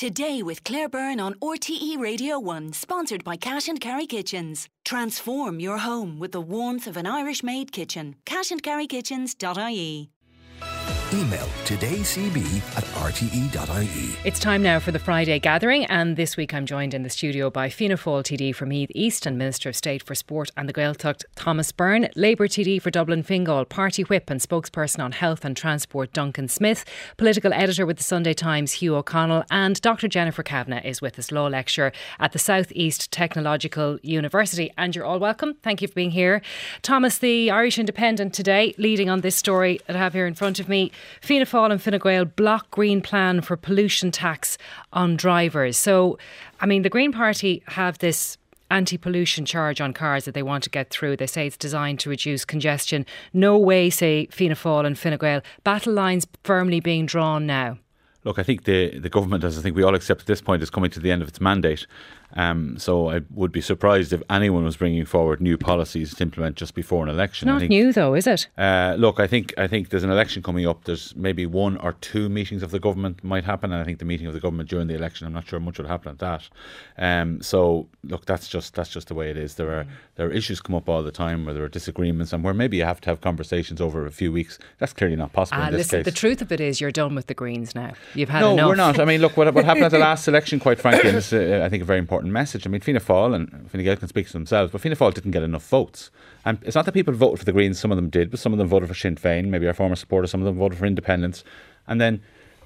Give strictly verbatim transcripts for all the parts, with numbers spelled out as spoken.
Today with Claire Byrne on R T E Radio one, sponsored by Cash and Carry Kitchens. Transform your home with the warmth of an Irish-made kitchen. cash and carry kitchens dot I E. Email todaycb at r t e dot i e. It's time now for the Friday gathering, and this week I'm joined in the studio by Fianna Fáil T D for Meath East and Minister of State for Sport and the Gaeltacht Thomas Byrne, Labour T D for Dublin Fingal, Party Whip and spokesperson on health and transport Duncan Smith, political editor with the Sunday Times Hugh O'Connell, and Doctor Jennifer Kavanagh is with us, law lecturer at the South East Technological University. And you're all welcome. Thank you for being here. Thomas, the Irish Independent today, leading on this story that I have here in front of me. Fianna Fáil and Fine Gael block Green plan for pollution tax on drivers. So, I mean, the Green Party have this anti-pollution charge on cars that they want to get through. They say it's designed to reduce congestion. No way, say Fianna Fáil and Fine Gael. Battle lines firmly being drawn now. Look, I think the, the government, as I think we all accept at this point, is coming to the end of its mandate. Um, so I would be surprised if anyone was bringing forward new policies to implement just before an election. Not I think, new though, is it? Uh, look, I think I think there's an election coming up. There's maybe one or two meetings of the government might happen, and I think the meeting of the government during the election, I'm not sure much will happen at that. Um, so look, that's just that's just the way it is. There are there are issues come up all the time where there are disagreements, and where maybe you have to have conversations over a few weeks. That's clearly not possible Ah, in this listen, case. the truth of it is you're done with the Greens now. You've had no, enough. No, we're not. I mean, look, what, what happened at the last election, quite frankly, and this is, uh, I think, a very important message. I mean, Fianna Fáil, and Fine Gael can speak for themselves, but Fianna Fáil didn't get enough votes. And it's not that people voted for the Greens, some of them did, but some of them voted for Sinn Féin, maybe our former supporters, some of them voted for independence. And then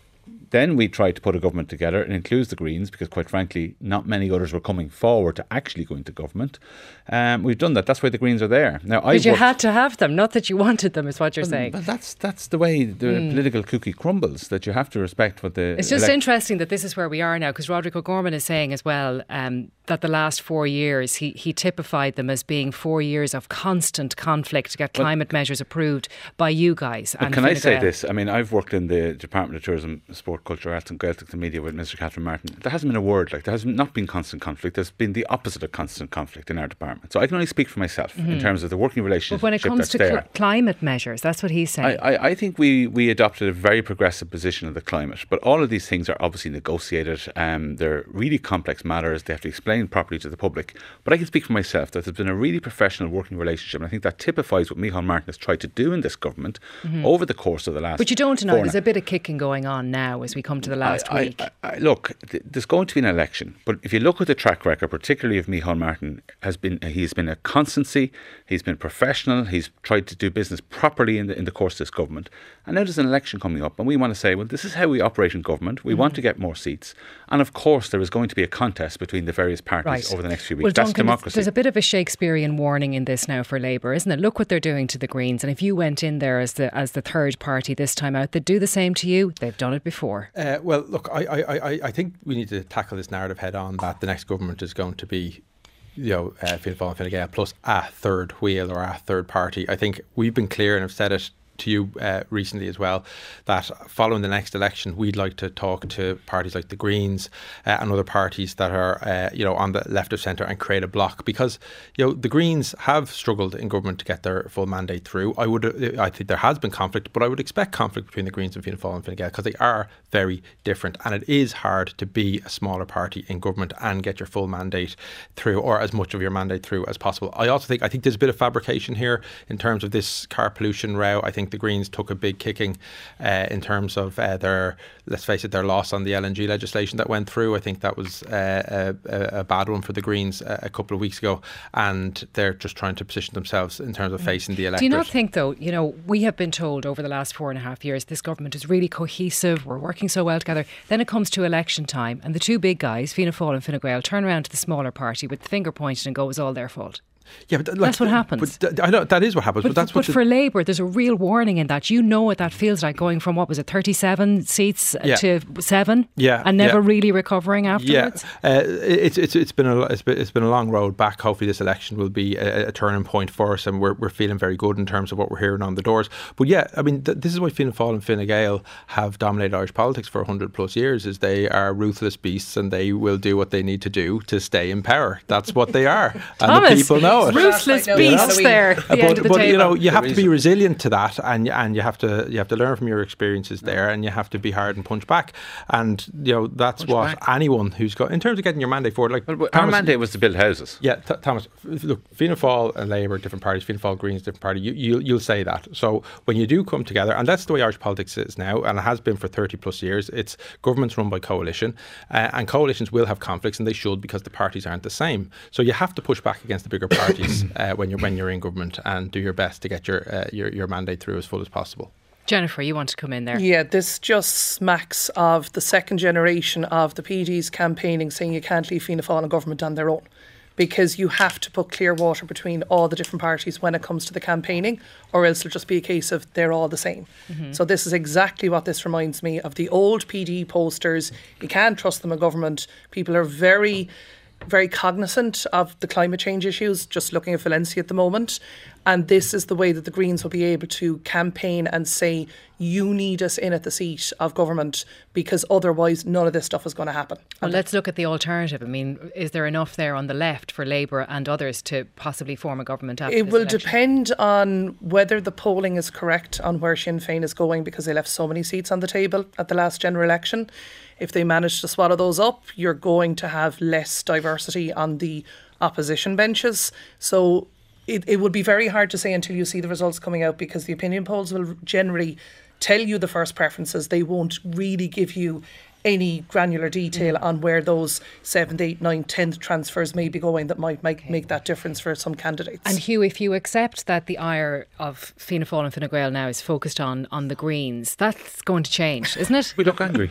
Then we tried to put a government together. It includes the Greens because, quite frankly, not many others were coming forward to actually go into government. Um, we've done that. That's why the Greens are there. Now, I But you had to have them, not that you wanted them, is what you're well, saying. But that's that's the way the mm. political cookie crumbles, that you have to respect what the... It's just elect- interesting that this is where we are now, because Roderick O'Gorman is saying as well um, that the last four years, he, he typified them as being four years of constant conflict to get climate well, measures approved by you guys. But and can Fine I say Gael. this? I mean, I've worked in the Department of Tourism, Sport, Culture, Arts and Gaeltacht and Media with Mister Catherine Martin. There hasn't been a word like there has not been constant conflict. There's been the opposite of constant conflict in our department. So I can only speak for myself mm-hmm. in terms of the working relationship. But when it comes to cl- climate measures, that's what he's saying. I, I, I think we, we adopted a very progressive position of the climate, but all of these things are obviously negotiated. Um, they're really complex matters. They have to explain properly to the public. But I can speak for myself that there's been a really professional working relationship, and I think that typifies what Micheál Martin has tried to do in this government mm-hmm. over the course of the last. But you don't deny there's a bit of kicking going on now as we come to the last I, week. I, I, look, th- there's going to be an election, but if you look at the track record, particularly of Micheál Martin, has been he's been a constancy. He's been professional. He's tried to do business properly in the in the course of this government. And now there's an election coming up, and we want to say, well, this is how we operate in government. We mm-hmm. want to get more seats, and of course there is going to be a contest between the various parties right. over the next few weeks. Well, That's Duncan, democracy. There's a bit of a Shakespearean warning in this now for Labour, isn't it? Look what they're doing to the Greens, and if you went in there as the as the third party this time out, they'd do the same to you. They've done it before. Uh, well, look, I, I, I, I think we need to tackle this narrative head on that the next government is going to be, you know, uh, Fianna Fáil and Fine Gael plus a third wheel or a third party. I think we've been clear, and I've said it to you uh, recently as well, that following the next election we'd like to talk to parties like the Greens uh, and other parties that are uh, you know on the left of centre and create a bloc, because you know the Greens have struggled in government to get their full mandate through. I would uh, I think there has been conflict, but I would expect conflict between the Greens and Fianna Fáil and Fine Gael because they are very different, and it is hard to be a smaller party in government and get your full mandate through, or as much of your mandate through as possible. I also think I think there's a bit of fabrication here in terms of this car pollution row. I think the Greens took a big kicking uh, in terms of uh, their, let's face it, their loss on the L N G legislation that went through. I think that was uh, a, a bad one for the Greens a, a couple of weeks ago, and they're just trying to position themselves in terms of facing the electorate. Do you not think, though, you know, we have been told over the last four and a half years this government is really cohesive, we're working so well together. Then it comes to election time and the two big guys, Fianna Fáil and Fine Gael, turn around to the smaller party with the finger pointed and go, it was all their fault. Yeah, but like, that's what happens. But th- I know that is what happens. But, but that's but what for Labour, there's a real warning in that. You know what that feels like, going from what was it, thirty-seven seats yeah. to seven, yeah, and never yeah. really recovering afterwards. Yeah, uh, it's it's it's been a it's been, it's been a long road back. Hopefully, this election will be a, a turning point for us, and we're we're feeling very good in terms of what we're hearing on the doors. But yeah, I mean, th- this is why Fianna Fáil and Fine Gael have dominated Irish politics for a hundred plus years. Is they are ruthless beasts, and they will do what they need to do to stay in power. That's what they are, and the people know know it. Ruthless know beast it. there at the but, end of the but table. you know, you have to be resilient to that, and and you have to you have to learn from your experiences there, and you have to be hard and punch back. And you know that's Punch what back. anyone who's got in terms of getting your mandate forward. Like Well, our Thomas- mandate was to build houses. Yeah, Th- Thomas. Look, Fianna Fáil and Labour, different parties. Fianna Fáil, Greens, different party. You, you you'll say that. So when you do come together, and that's the way Irish politics is now, and it has been for thirty plus years. It's governments run by coalition, uh, and coalitions will have conflicts, and they should, because the parties aren't the same. So you have to push back against the bigger parties uh, when you're when you're in government, and do your best to get your uh, your your mandate through as full as possible. Jennifer, you want to come in there? Yeah, this just smacks of the second generation of the P Ds campaigning, saying you can't leave Fianna Fáil and government on their own, because you have to put clear water between all the different parties when it comes to the campaigning, or else it'll just be a case of they're all the same. Mm-hmm. So this is exactly what this reminds me of, the old P D posters. You can't trust them in government. People are very, very cognizant of the climate change issues, just looking at Valencia at the moment. And this is the way that the Greens will be able to campaign and say, you need us in at the seat of government, because otherwise none of this stuff is going to happen. Well, let's look at the alternative. I mean, is there enough there on the left for Labour and others to possibly form a government after It this will election? depend on whether the polling is correct on where Sinn Féin is going, because they left so many seats on the table at the last general election. If they manage to swallow those up, you're going to have less diversity on the opposition benches. So it, it would be very hard to say until you see the results coming out, because the opinion polls will generally tell you the first preferences. They won't really give you any granular detail on where those seventh, eighth, ninth, tenth transfers may be going that might make, make that difference for some candidates. And Hugh, if you accept that the ire of Fianna Fáil and Fine Gael now is focused on, on the Greens, that's going to change, isn't it? We look angry.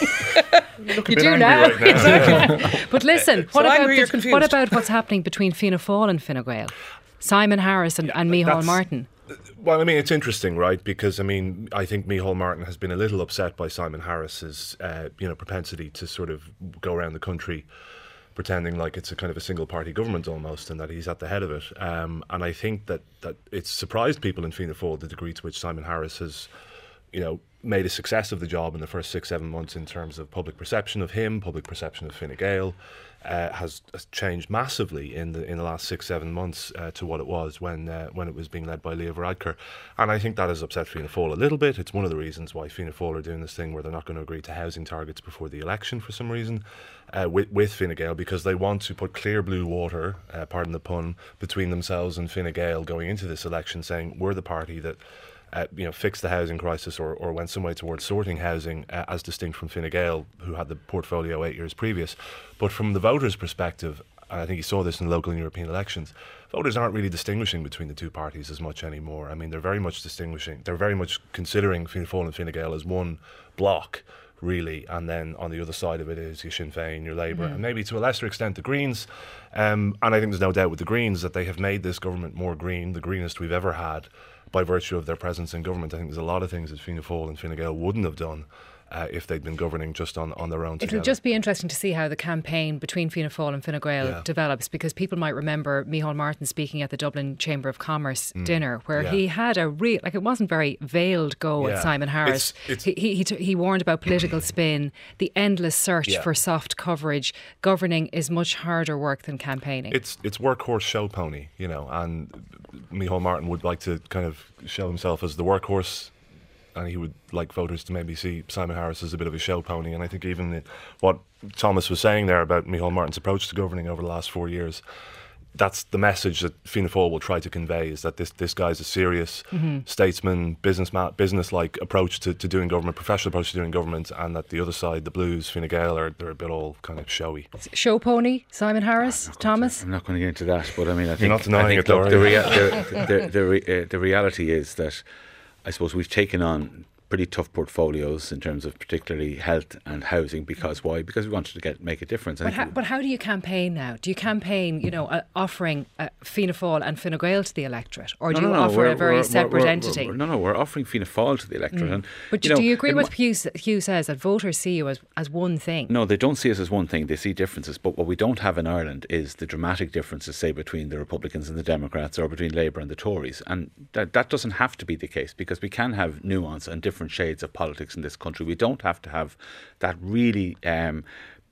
You do now. Right now. Exactly. But listen, what, about angry you're the, confused. what about what's happening between Fianna Fáil and Fine Gael? Simon Harris and, and Micheál that's- Martin. Well, I mean, it's interesting, right? Because, I mean, I think Micheál Martin has been a little upset by Simon Harris's, uh, you know, propensity to sort of go around the country pretending like it's a kind of a single-party government almost, and that he's at the head of it. Um, and I think that, that it's surprised people in Fianna Fáil the degree to which Simon Harris has, you know, made a success of the job in the first six, seven months in terms of public perception of him, public perception of Fine Gael. Uh, has, has changed massively in the in the last six seven months uh, to what it was when uh, when it was being led by Leo Varadkar, and I think that has upset Fianna Fáil a little bit. It's one of the reasons why Fianna Fáil are doing this thing where they're not going to agree to housing targets before the election for some reason uh, with with Fine Gael, because they want to put clear blue water, uh, pardon the pun, between themselves and Fine Gael going into this election, saying we're the party that. Uh, you know, fix the housing crisis or, or went some way towards sorting housing, uh, as distinct from Fine Gael, who had the portfolio eight years previous. But from the voters' perspective, and I think you saw this in local and European elections, voters aren't really distinguishing between the two parties as much anymore. I mean, they're very much distinguishing. They're very much considering Fianna Fáil and Fine Gael as one block, really, and then on the other side of it is your Sinn Féin, your Labour, mm-hmm. and maybe to a lesser extent the Greens. Um, and I think there's no doubt with the Greens that they have made this government more green, the greenest we've ever had, by virtue of their presence in government. I think there's a lot of things that Fianna Fáil and Fine Gael wouldn't have done uh, if they'd been governing just on, on their own together. It'll just be interesting to see how the campaign between Fianna Fáil and Fine Gael Yeah. develops, because people might remember Micheál Martin speaking at the Dublin Chamber of Commerce Mm. dinner, where Yeah. he had a real, like, it wasn't very veiled go Yeah. at Simon Harris. It's- it's- he, he, he, t- he warned about political spin, the endless search Yeah. for soft coverage. Governing is much harder work than campaigning. It's it's workhorse show pony, you know, and Micheál Martin would like to kind of show himself as the workhorse, and he would like voters to maybe see Simon Harris as a bit of a show pony. And I think even the, what Thomas was saying there about Micheál Martin's approach to governing over the last four years, that's the message that Fianna Fáil will try to convey, is that this this guy's a serious mm-hmm. statesman, businessman, business-like approach to, to doing government, professional approach to doing government, and that the other side, the Blues, Fine Gael, are they're a bit all kind of showy. Show pony, Simon Harris, Thomas? To, I'm not going to get into that, but I mean, I think, You're not denying I think it, though, look, are the, you? rea- the, the, the, re- uh, the reality is that I suppose we've taken on pretty tough portfolios in terms of particularly health and housing. Because why? Because we wanted to get make a difference. I But how, think- but how do you campaign now? Do you campaign, you know, uh, offering uh, Fianna Fáil and Fine Gael to the electorate, or do No, you no, no, offer we're- a very we're- separate we're- entity? we're- no, no, we're offering Fianna Fáil to the electorate. And, But you do know, you agree it with mi- Hugh, Hugh says that voters see you as, as one thing? No, they don't see us as one thing. They see differences. But what we don't have in Ireland is the dramatic differences, say, between the Republicans and the Democrats, or between Labour and the Tories. And that, that doesn't have to be the case, because we can have nuance and different shades of politics in this country. We don't have to have that really um,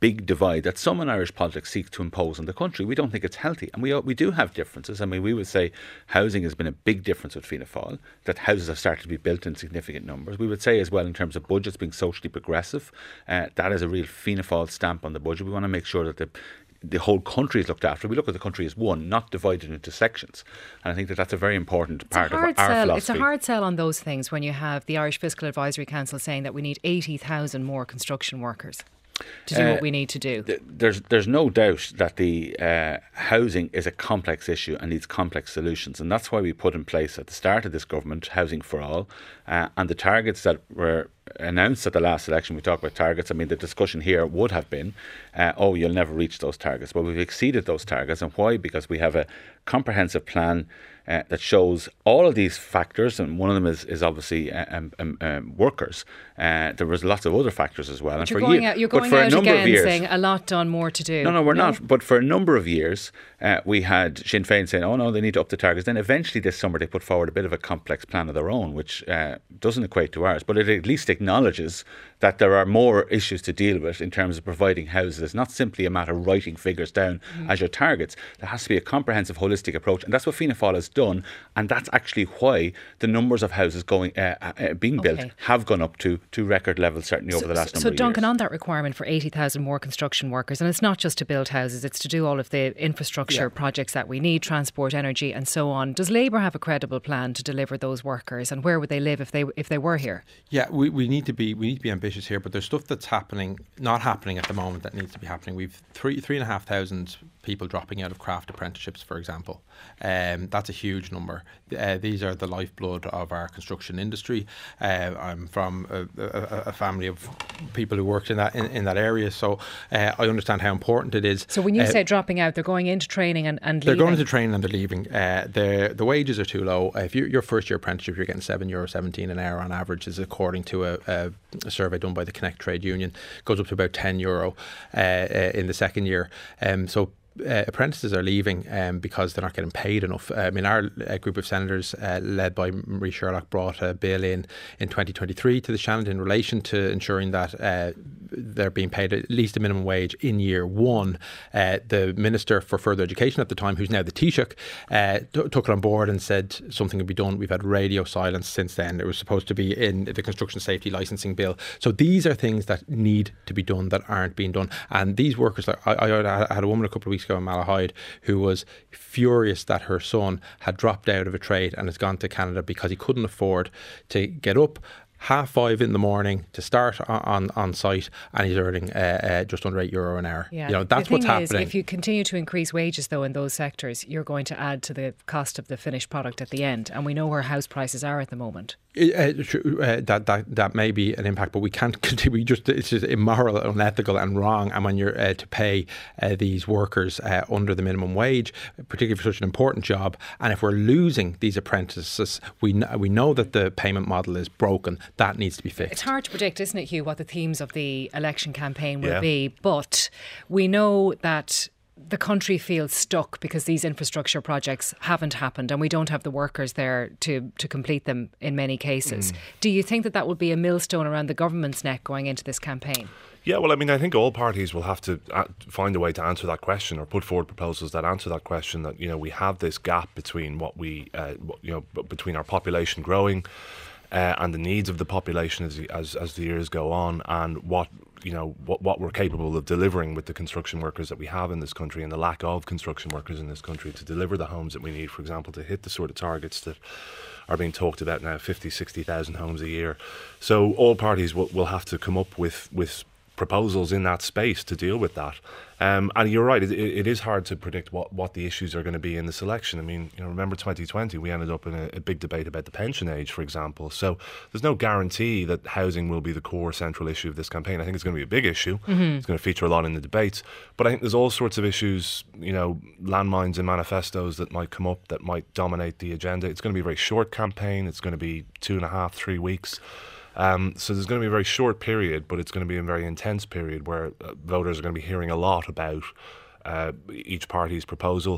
big divide that some in Irish politics seek to impose on the country. We don't think it's healthy, and we we do have differences. I mean, we would say housing has been a big difference with Fianna Fáil, that houses have started to be built in significant numbers. We would say as well, in terms of budgets being socially progressive, uh, that is a real Fianna Fáil stamp on the budget. We want to make sure that the the whole country is looked after. We look at the country as one, not divided into sections. And I think that that's a very important it's part of our sell. philosophy. It's a hard sell on those things when you have the Irish Fiscal Advisory Council saying that we need eighty thousand more construction workers to do uh, what we need to do. Th- there's there's no doubt that the uh, housing is a complex issue and needs complex solutions, and that's why we put in place at the start of this government Housing for All, uh, and the targets that were announced at the last election. We talk about targets. I mean, the discussion here would have been, uh, oh, you'll never reach those targets. But we've exceeded those targets. And why? Because we have a comprehensive plan uh, that shows all of these factors, and one of them is, is obviously uh, um, um, um, workers. Uh, there was lots of other factors as well. But and you're for going year, out, you're but going for out a number again of years, saying a lot done, more to do. No, no, we're no? not. But for a number of years, uh, we had Sinn Féin saying, oh no, they need to up the targets. Then eventually this summer they put forward a bit of a complex plan of their own, which uh, doesn't equate to ours, but it at least acknowledges that there are more issues to deal with in terms of providing houses. It's not simply a matter of writing figures down mm. as your targets. There has to be a comprehensive, holistic approach, and that's what Fianna Fáil has done, and that's actually why the numbers of houses going uh, uh, being okay. built have gone up to, to record levels, certainly so, over the last so, number so of years. So Duncan, on that requirement for eighty thousand more construction workers, and it's not just to build houses, it's to do all of the infrastructure yeah. projects that we need, transport, energy and so on. Does Labour have a credible plan to deliver those workers, and where would they live if they if they were here? Yeah, we, we need to be we need to be ambitious here, but there's stuff that's happening, not happening at the moment, that needs to be happening. We've three three and a half thousand people dropping out of craft apprenticeships, for example. Um, that's a huge number. Uh, these are the lifeblood of our construction industry. Uh, I'm from a, a, a family of people who worked in that in, in that area, so uh, I understand how important it is. So when you uh, say dropping out, they're going into training and, and they're leaving? going into training and they're leaving. Uh, the the wages are too low. Uh, if you're your first year apprenticeship, you're getting seven euro seventeen an hour on average, is according to a, a, a survey done by the Connect Trade Union. Goes up to about ten euro uh, uh, in the second year. Um, so. Uh, apprentices are leaving um, because they're not getting paid enough. Uh, I mean, our uh, group of senators, uh, led by Marie Sherlock, brought a bill in in twenty twenty-three to the Shannon in relation to ensuring that uh, they're being paid at least a minimum wage in year one. Uh, the Minister for Further Education at the time, who's now the Taoiseach, uh, t- took it on board and said something would be done. We've had radio silence since then. It was supposed to be in the Construction Safety Licensing Bill. So these are things that need to be done that aren't being done. And these workers, I, I, I had a woman a couple of weeks ago in Malahide who was furious that her son had dropped out of a trade and has gone to Canada because he couldn't afford to get up half five in the morning to start on on, on site, and he's earning uh, uh, just under eight euro an hour. Yeah. You know, that's the thing what's happening. Is, if you continue to increase wages though in those sectors, you're going to add to the cost of the finished product at the end, and we know where house prices are at the moment. Uh, uh, that that that may be an impact, but we can't continue. Just it's just immoral, unethical, and wrong. And when you're uh, to pay uh, these workers uh, under the minimum wage, particularly for such an important job, and if we're losing these apprentices, we kn- we know that the payment model is broken. That needs to be fixed. It's hard to predict, isn't it, Hugh, what the themes of the election campaign will yeah. be? But we know that the country feels stuck because these infrastructure projects haven't happened and we don't have the workers there to, to complete them in many cases. Mm. Do you think that that would be a millstone around the government's neck going into this campaign? Yeah, well, I mean, I think all parties will have to uh, find a way to answer that question, or put forward proposals that answer that question, that, you know, we have this gap between what we, uh, you know, between our population growing Uh, and the needs of the population as, as as the years go on, and what you know what what we're capable of delivering with the construction workers that we have in this country, and the lack of construction workers in this country to deliver the homes that we need, for example, to hit the sort of targets that are being talked about now, fifty, sixty thousand homes a year. So all parties will, will have to come up with with proposals in that space to deal with that. Um, and you're right, it, it is hard to predict what, what the issues are going to be in this election. I mean, you know, remember twenty twenty, we ended up in a, a big debate about the pension age, for example. So there's no guarantee that housing will be the core central issue of this campaign. I think it's going to be a big issue. Mm-hmm. It's going to feature a lot in the debates. But I think there's all sorts of issues, you know, landmines and manifestos that might come up that might dominate the agenda. It's going to be a very short campaign. It's going to be two and a half, three weeks. Um, so there's going to be a very short period, but it's going to be a very intense period where uh, voters are going to be hearing a lot about uh, each party's proposal.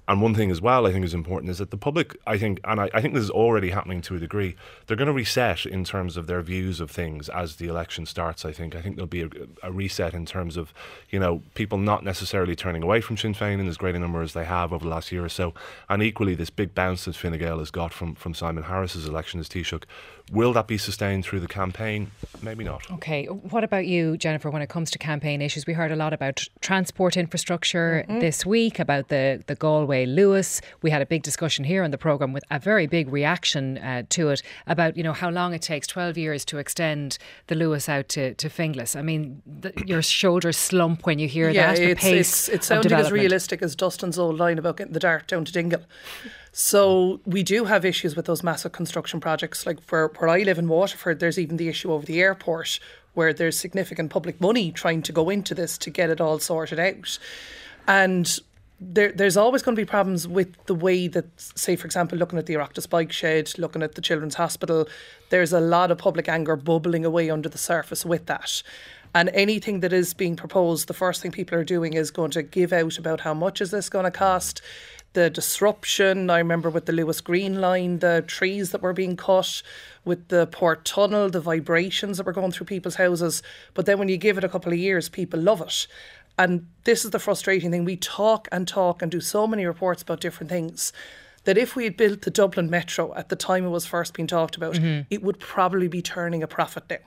And one thing as well I think is important is that the public, I think, and I, I think this is already happening to a degree, they're going to reset in terms of their views of things as the election starts, I think. I think there'll be a, a reset in terms of, you know, people not necessarily turning away from Sinn Féin in as great a number as they have over the last year or so. And equally, this big bounce that Fine Gael has got from, from Simon Harris's election as Taoiseach, will that be sustained through the campaign? Maybe not. Okay. What about you, Jennifer, when it comes to campaign issues? We heard a lot about transport infrastructure mm-hmm. this week, about the, the Galway Lewis. We had a big discussion here on the programme with a very big reaction uh, to it about, you know, how long it takes, twelve years to extend the Lewis out to, to Finglas. I mean, the, your shoulders slump when you hear yeah, that, the it's, pace it's, it sounded of as realistic as Dustin's old line about getting the dart down to Dingle. So we do have issues with those massive construction projects. Like where, where I live in Waterford, there's even the issue over the airport where there's significant public money trying to go into this to get it all sorted out. And there, there's always going to be problems with the way that, say, for example, looking at the Oireachtas bike shed, looking at the Children's Hospital, there's a lot of public anger bubbling away under the surface with that. And anything that is being proposed, the first thing people are doing is going to give out about how much is this going to cost, the disruption. I remember with the Lewis Green line, the trees that were being cut, with the Port Tunnel, the vibrations that were going through people's houses. But then when you give it a couple of years, people love it. And this is the frustrating thing. We talk and talk and do so many reports about different things that if we had built the Dublin Metro at the time it was first being talked about, mm-hmm. it would probably be turning a profit now.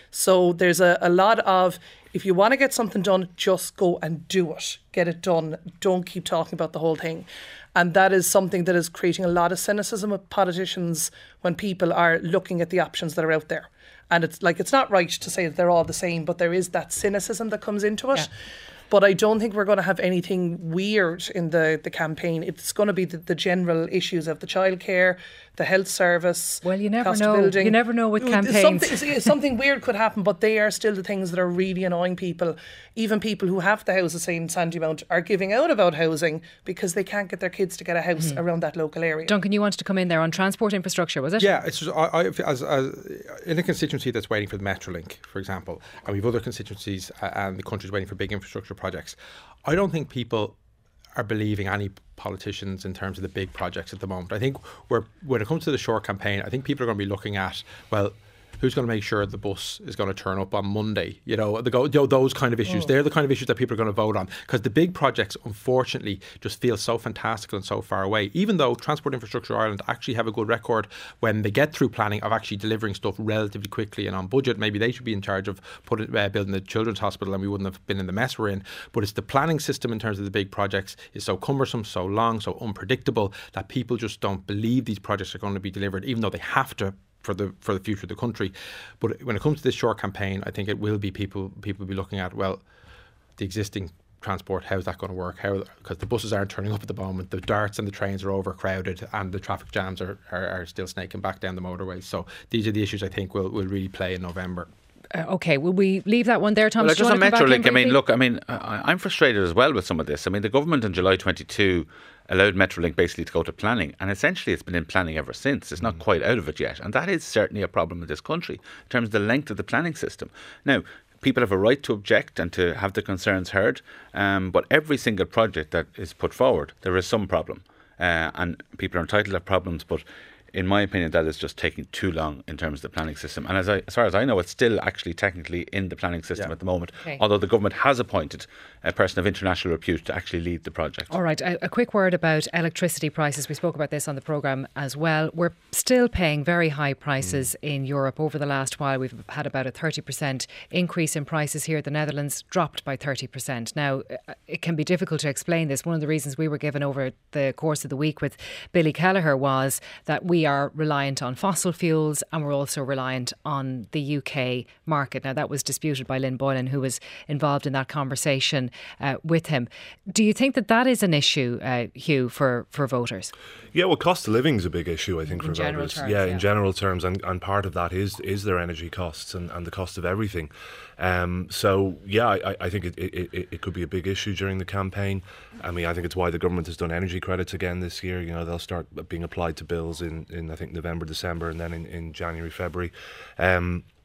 So there's a, a lot of, if you want to get something done, just go and do it. Get it done. Don't keep talking about the whole thing. And that is something that is creating a lot of cynicism with politicians when people are looking at the options that are out there. And it's like, it's not right to say that they're all the same, but there is that cynicism that comes into it. Yeah. But I don't think we're going to have anything weird in the, the campaign. It's going to be the, the general issues of the childcare, the health service. Well, you never cost know. Of building. You never know with campaigns. Something, something weird could happen, but they are still the things that are really annoying people. Even people who have the houses, say in Sandymount, are giving out about housing because they can't get their kids to get a house mm. around that local area. Duncan, you wanted to come in there on transport infrastructure, was it? Yeah, it's just, I, I, as, as in a constituency that's waiting for the Metrolink, for example, and we've other constituencies uh, and the country's waiting for big infrastructure projects. I don't think people are believing any politicians in terms of the big projects at the moment. I think we're, when it comes to the short campaign, I think people are going to be looking at, well, who's going to make sure the bus is going to turn up on Monday? You know, the go, you know those kind of issues. Oh. They're the kind of issues that people are going to vote on, because the big projects, unfortunately, just feel so fantastical and so far away. Even though Transport Infrastructure Ireland actually have a good record when they get through planning of actually delivering stuff relatively quickly and on budget. Maybe they should be in charge of putting, uh, building the Children's Hospital, and we wouldn't have been in the mess we're in. But it's the planning system in terms of the big projects is so cumbersome, so long, so unpredictable that people just don't believe these projects are going to be delivered, even though they have to for the for the future of the country. But when it comes to this short campaign, I think it will be people people will be looking at, well, the existing transport, how's that going to work? How, because the buses aren't turning up at the moment, the darts and the trains are overcrowded, and the traffic jams are, are, are still snaking back down the motorways. So these are the issues I think will will really play in November. Uh, okay, will we leave that one there, Thomas? Well, just on Metrolink, I mean, look, I mean, I'm frustrated as well with some of this. I mean, the government in July twenty-two allowed Metrolink basically to go to planning, and essentially it's been in planning ever since. It's not mm. quite out of it yet, and that is certainly a problem in this country in terms of the length of the planning system. Now, people have a right to object and to have their concerns heard, um, but every single project that is put forward, there is some problem, uh, and people are entitled to have problems, but in my opinion, that is just taking too long in terms of the planning system. And as, I, as far as I know, it's still actually technically in the planning system yeah. at the moment, okay. although the government has appointed a person of international repute to actually lead the project. All right, a, a quick word about electricity prices. We spoke about this on the programme as well. We're still paying very high prices mm. in Europe. Over the last while, we've had about a thirty percent increase in prices here. The Netherlands dropped by thirty percent. Now, it can be difficult to explain this. One of the reasons we were given over the course of the week with Billy Kelleher was that we are reliant on fossil fuels, and we're also reliant on the U K market. Now, that was disputed by Lynn Boylan, who was involved in that conversation uh, with him. Do you think that that is an issue, uh, Hugh, for, for voters? Yeah, well, cost of living is a big issue, I think, for in general voters. Terms, yeah, yeah, in general terms, and, and part of that is is their energy costs and, and the cost of everything. Um, so, yeah, I, I think it, it, it, it could be a big issue during the campaign. I mean, I think it's why the government has done energy credits again this year. You know, they'll start being applied to bills in, in I think, November, December, and then in, in January, February. Um,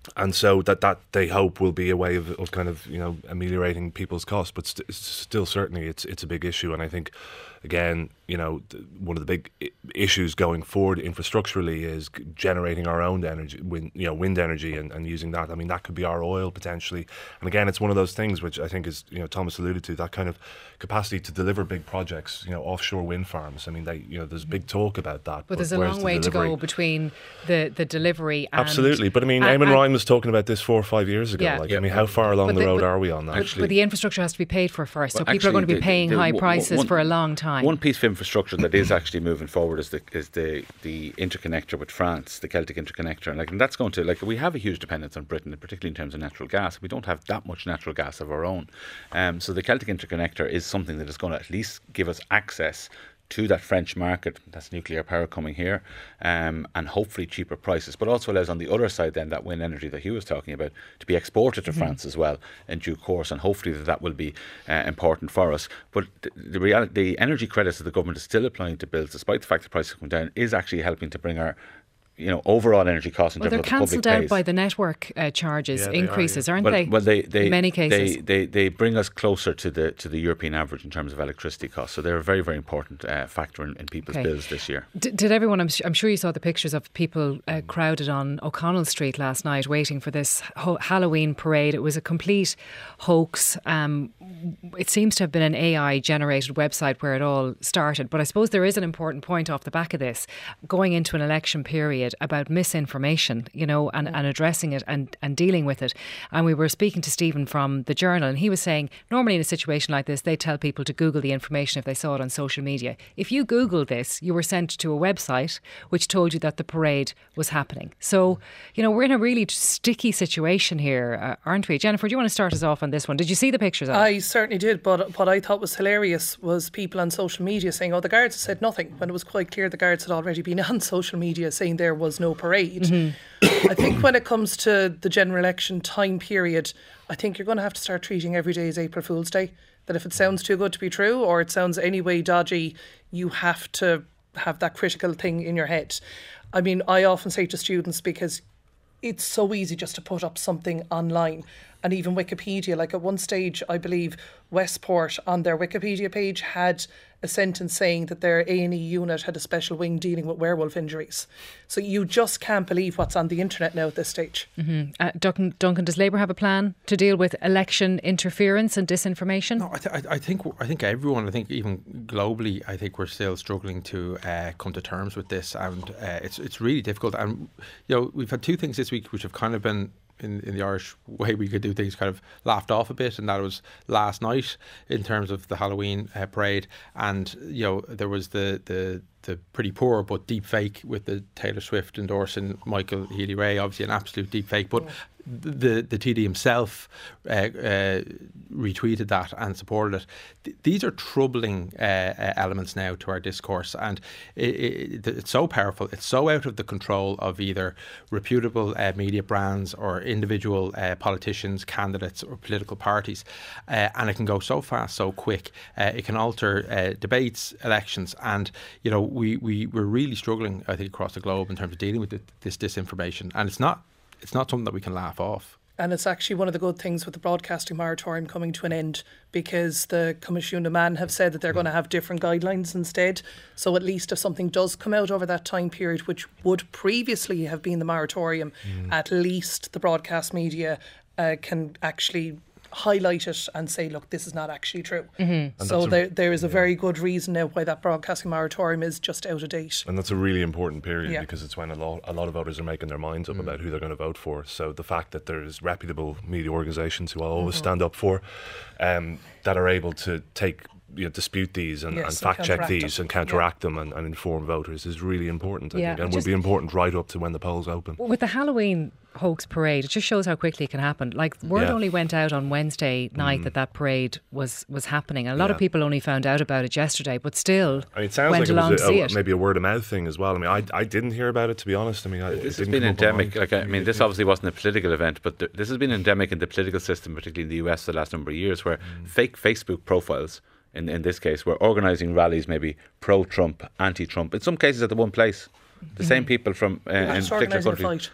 And so that, that they hope will be a way of, of kind of, you know, ameliorating people's costs. But st- still, certainly, it's it's a big issue. And I think, again, you know, th- one of the big I- issues going forward infrastructurally is g- generating our own energy, wind, you know, wind energy and, and using that. I mean, that could be our oil potentially. And again, it's one of those things which I think is, you know, Thomas alluded to, that kind of capacity to deliver big projects, you know, offshore wind farms. I mean, they, you know, there's big talk about that. But, but there's a where's long the way delivery? to go between the, the delivery and... Absolutely. But I mean, and, Eamon and, Ryan was talking about this four or five years ago. Yeah. Like, Yeah. I mean, how far along But the the- road but- are we on that? But, but the infrastructure has to be paid for first, so Well, people are going to be actually, the- paying the- high one- prices one- for a long time. One piece of infrastructure that is actually moving forward is the is the the interconnector with France, the Celtic interconnector, and like and that's going to like we have a huge dependence on Britain, particularly in terms of natural gas. We don't have that much natural gas of our own, um, so the Celtic interconnector is something that is going to at least give us access to that French market. That's nuclear power coming here, um, and hopefully cheaper prices, but also allows on the other side then that wind energy that Hugh was talking about to be exported to mm-hmm. France as well in due course, and hopefully that, that will be uh, important for us. But the, the, reality, the energy credits that the government is still applying to bills, despite the fact the prices come down, is actually helping to bring our you know, overall energy costs in well, terms they're of what the public cancelled out pays. by the network uh, charges Yeah, they are, increases, yeah. aren't well, they? Well, they, they, in many cases. They, they, they bring us closer to the to the European average in terms of electricity costs. So they're a very, very important uh, factor in, in people's Okay. bills this year. D- did everyone, I'm, I'm sure you saw the pictures of people uh, crowded on O'Connell Street last night waiting for this ho- Halloween parade. It was a complete hoax. Um, it seems to have been an A I generated website where it all started. But I suppose there is an important point off the back of this, going into an election period, about misinformation, you know, and, and addressing it and, and dealing with it. And we were speaking to Stephen from the Journal, and he was saying normally in a situation like this, they tell people to Google the information if they saw it on social media. If you Google this, you were sent to a website which told you that the parade was happening. So, you know, we're in a really sticky situation here, uh, aren't we? Jennifer, do you want to start us off on this one? Did you see the pictures of it? I certainly did, but what I thought was hilarious was people on social media saying, oh, the guards said nothing, when it was quite clear the guards had already been on social media saying there was no parade. Mm-hmm. I think when it comes to the general election time period, I think you're going to have to start treating every day as April Fool's Day. That if it sounds too good to be true, or it sounds any way dodgy, you have to have that critical thing in your head. I mean, I often say to students, because it's so easy just to put up something online, and even Wikipedia, like at one stage, I believe Westport on their Wikipedia page had a sentence saying that their A and E unit had a special wing dealing with werewolf injuries. So you just can't believe what's on the internet now at this stage. Mm-hmm. Uh, Duncan, Duncan, does Labour have a plan to deal with election interference and disinformation? No, I, th- I think I think everyone, I think even globally, I think we're still struggling to uh, come to terms with this, and uh, it's it's really difficult. And you know, we've had two things this week which have kind of been, in, in the Irish way we could do things, kind of laughed off a bit, and that was last night in terms of the Halloween uh, parade, and you know there was the the the pretty poor but deep fake with the Taylor Swift endorsing Michael Healy-Rae, obviously an absolute deep fake, but yeah. the the T D himself uh, uh, retweeted that and supported it. Th- these are troubling uh, uh, elements now to our discourse, and it, it, it's so powerful, it's so out of the control of either reputable uh, media brands or individual uh, politicians, candidates or political parties, uh, and it can go so fast, so quick. Uh, it can alter uh, debates, elections, and you know we, we, we're really struggling, I think, across the globe in terms of dealing with the, this disinformation, and it's not it's not something that we can laugh off. And it's actually one of the good things with the broadcasting moratorium coming to an end, because the Commission de Man have said that they're going to have different guidelines instead. So at least if something does come out over that time period, which would previously have been the moratorium, mm. at least the broadcast media uh, can actually highlight it and say, look, this is not actually true. Mm-hmm. So there, there is a very good reason now why that broadcasting moratorium is just out of date. And that's a really important period, yeah. because it's when a lot, a lot of voters are making their minds up mm. about who they're going to vote for. So the fact that there's reputable media organisations who I'll always mm-hmm. stand up for, um, that are able to take you know, dispute these and, yes, and fact check these them. and counteract yeah. them and, and inform voters is really important, I yeah, think, and will be important right up to when the polls open. With the Halloween hoax parade, it just shows how quickly it can happen. Like, word yeah. only went out on Wednesday night mm. that that parade was, was happening. And a lot yeah. of people only found out about it yesterday, but still I mean, it sounds went like along it was to see a, it. Maybe a word of mouth thing as well. I mean, I, I didn't hear about it, to be honest. I mean, I, this it has been endemic. Like, I mean, this obviously wasn't a political event, but th- this has been endemic in the political system, particularly in the U S, the last number of years, where mm. fake Facebook profiles, in, in this case, were organising rallies, maybe pro-Trump, anti-Trump, in some cases at the one place. The mm. same people from uh, in particular countries.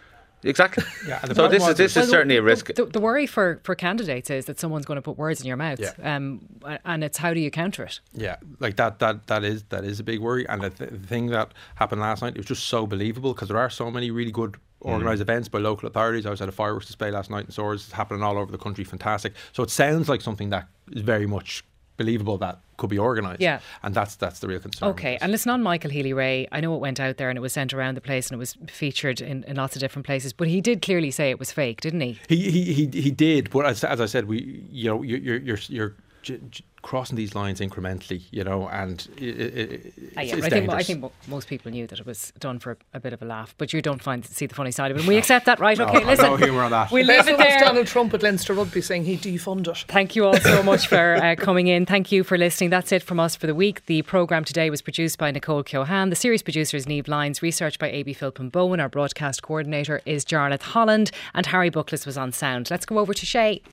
Exactly. Yeah, and the so problem this is was- this Well, is certainly a the, risk. The, the worry for, for candidates is that someone's going to put words in your mouth, Yeah. um, and it's how do you counter it? Yeah, like that that that is that is a big worry. And the, th- the thing that happened last night, it was just so believable because there are so many really good organised events by local authorities. I was at a fireworks display last night in Swords. It's happening all over the country. Fantastic. So it sounds like something that is very much believable that could be organised. Yeah. And that's that's the real concern. Okay, and listen, on Michael Healy-Rae, I know it went out there and it was sent around the place and it was featured in, in lots of different places, but he did clearly say it was fake, didn't he? He he he, he did, but as, as I said, we you know you're you're you're, you're j- j- crossing these lines incrementally, you know, and it, it, it, Ah, it's, yeah, it's but I think, dangerous. I think mo- most people knew that it was done for a bit of a laugh, but you don't find see the funny side of it. And we accept that, right? Okay, No, listen. no humour on that. We'll Best leave it one was there. Donald Trump at Leinster Rugby saying he defund it. Thank you all so much for uh, coming in. Thank you for listening. That's it from us for the week. The programme today was produced by Nicole Keohan. The series producer is Niamh Lyons. Research by A B Philpin Bowen. Our broadcast coordinator is Jarlath Holland. And Harry Buckless was on sound. Let's go over to Shay.